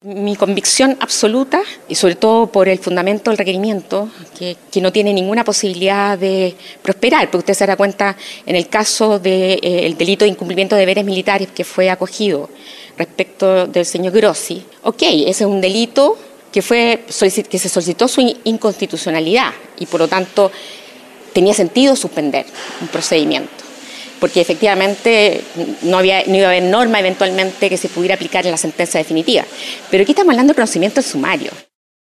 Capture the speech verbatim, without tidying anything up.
Mi convicción absoluta, y sobre todo por el fundamento del requerimiento, que, que no tiene ninguna posibilidad de prosperar, porque usted se dará cuenta en el caso del de, eh, delito de incumplimiento de deberes militares que fue acogido respecto del señor Grossi. Ok, ese es un delito que, fue, que se solicitó su inconstitucionalidad y por lo tanto tenía sentido suspender un procedimiento, porque efectivamente no, había, no iba a haber norma eventualmente que se pudiera aplicar en la sentencia definitiva. Pero aquí estamos hablando de procedimiento sumario.